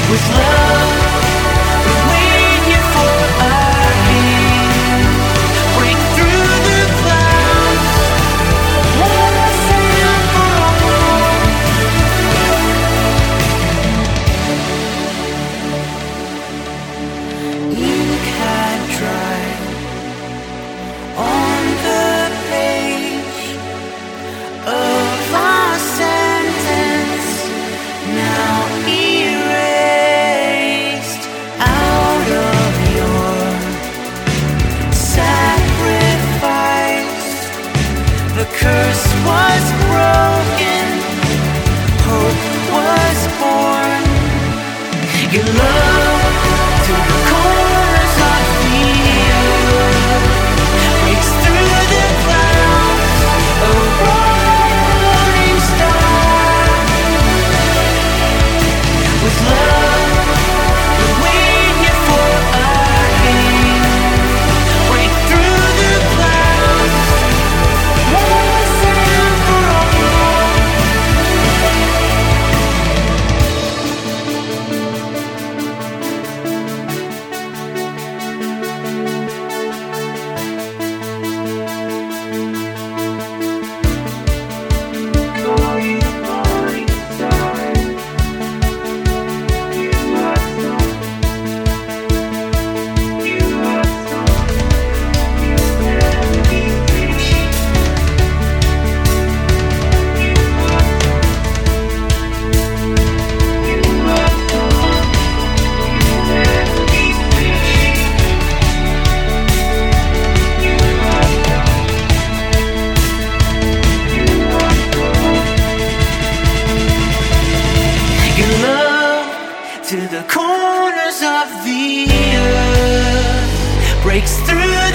With love, we wait here for our king. Break through the clouds, once and for all. Ink had dried on the page of our sentence, now erased out of your sacrifice. The curse was broken, hope was born. Your love to the corners of the earth breaks through the clouds, a rolling star. With love, we wait here for our king. Break through the clouds, once and for all. Your love to the corners of the earth breaks through